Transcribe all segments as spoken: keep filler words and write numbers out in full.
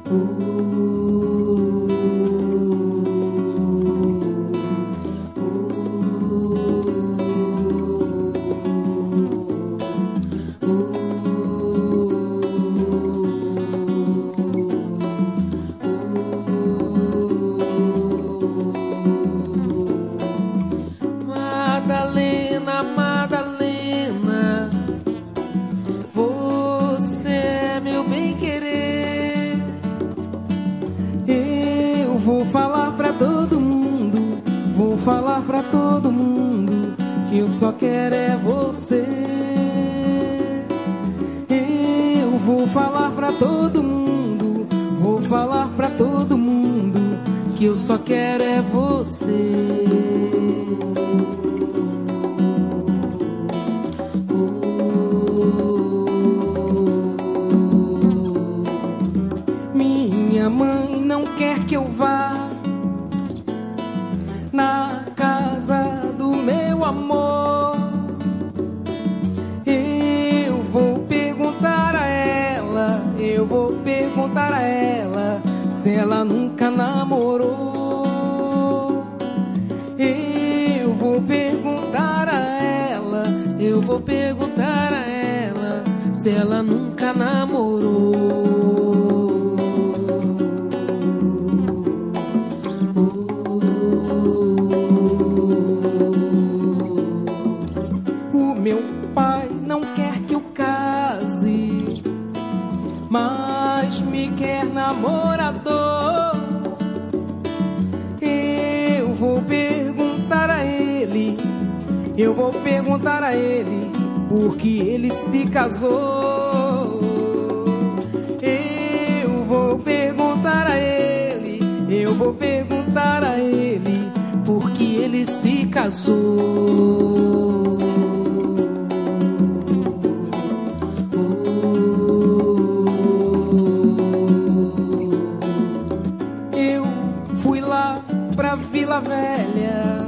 Madalena, Madalena, você é meu bem-querer. Eu vou falar pra todo mundo, vou falar pra todo mundo que eu só quero é você. Eu vou falar pra todo mundo, vou falar pra todo mundo que eu só quero é você. Minha mãe não quer que eu vá na casa do meu amor. Eu vou perguntar a ela, eu vou perguntar a ela se ela nunca namorou. Eu vou perguntar a ela, eu vou perguntar a ela se ela nunca namorou. O meu pai não quer que eu case, mas me quer namorador. Eu vou perguntar a ele, eu vou perguntar a ele por que ele se casou. Eu vou perguntar a ele, eu vou perguntar a ele por que ele se casou. Eu fui lá pra Vila Velha,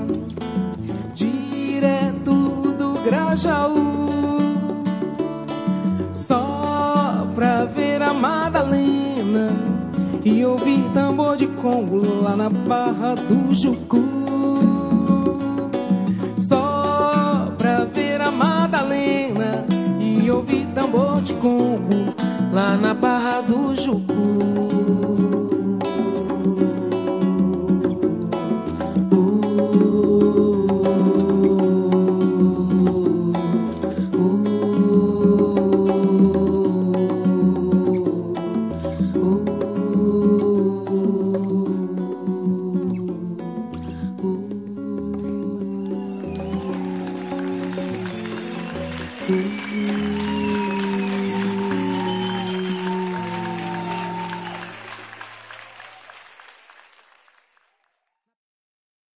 direto do Grajaú, só pra ver a Madalena e ouvir tambor de Congo lá na Barra do Jucu. Só pra ver a Madalena e ouvir tambor de Congo lá na Barra do Jucu. Ooh.